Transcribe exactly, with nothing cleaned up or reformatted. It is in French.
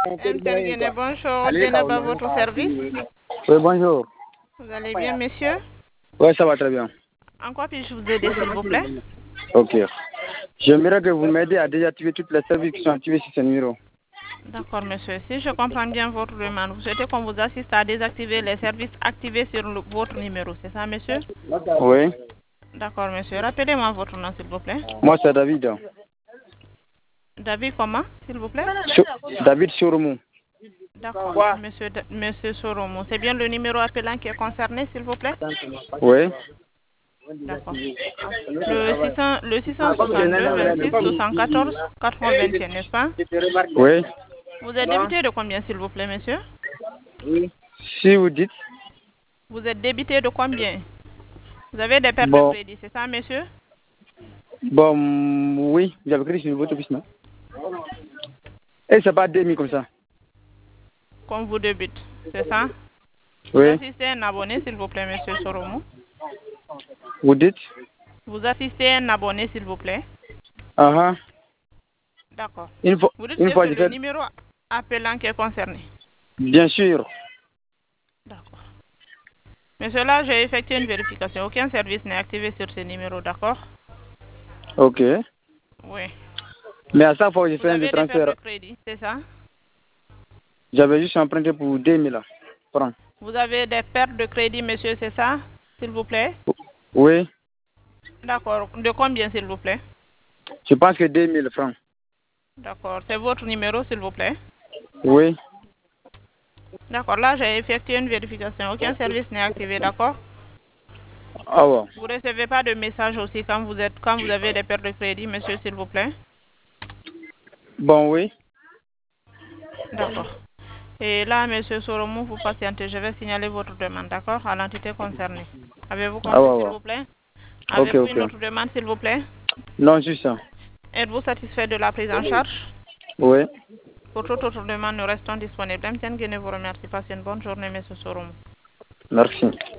Interguéné, bonjour. Djenaba, votre service. Oui, bonjour. Vous allez bien, monsieur? Oui, ça va très bien. En quoi puis-je vous aider, s'il vous plaît? Ok. J'aimerais que vous m'aidiez à désactiver toutes les services qui sont activés sur ce numéro. D'accord, monsieur. Si je comprends bien votre demande, vous souhaitez qu'on vous assiste à désactiver les services activés sur le- votre numéro, c'est ça, monsieur? Oui. D'accord, monsieur. Rappelez-moi votre nom, s'il vous plaît. Moi, c'est David. David, comment, s'il vous plaît? So- David Souromou. D'accord, monsieur, Da- monsieur Soromo. C'est bien le numéro appelant qui est concerné, s'il vous plaît? Oui. D'accord. Le, six cents, le six cent soixante-deux, vingt-six, soixante-quatorze, quatre-vingt-un, n'est-ce pas? Oui. Vous êtes débité de combien, s'il vous plaît, monsieur? Si vous dites, Vous êtes débité de combien? Vous avez des pertes bon, de crédit, c'est ça, monsieur? bon, oui, j'avais écrit sur votre piste, non? Et c'est pas deux mille comme ça. Comme vous débute, c'est ça? Vous Oui. assistez un abonné, s'il vous plaît, monsieur Soromo? Vous dites? Vous assistez un abonné, s'il vous plaît? Ah ah. D'accord. Une fois, Vous dites une que fois, c'est j'ai le fait. numéro appelant qui est concerné. Bien sûr. D'accord. Monsieur, là, j'ai effectué une vérification. Aucun service n'est activé sur ce numéro, d'accord? Ok. Oui. Mais à chaque fois que j'ai Vous fait un avez des pertes de transfert, crédit, c'est ça? j'avais juste emprunté pour deux mille francs. Vous avez des pertes de crédit, monsieur, c'est ça? S'il vous plaît? Oui. D'accord. De combien, s'il vous plaît? Je pense que deux mille francs. D'accord. C'est votre numéro, s'il vous plaît? Oui. D'accord. Là, j'ai effectué une vérification. Aucun service n'est activé, d'accord? Ah ouais. Vous ne recevez pas de message aussi quand vous êtes quand vous avez des pertes de crédit, monsieur, s'il vous plaît? Bon, oui. D'accord. Et là, monsieur Soromo, vous patientez. Je vais signaler votre demande, d'accord, à l'entité concernée. Avez-vous Ah compris, ouais, s'il ouais. vous plaît? Ok, Avez-vous ok. une autre demande, s'il vous plaît? Non, juste ça. Êtes-vous satisfait de la prise en charge? Oui. Pour toute autre demande, nous restons disponibles. M T N Guinée vous remercie. Passez une bonne journée, monsieur Soromo. Merci.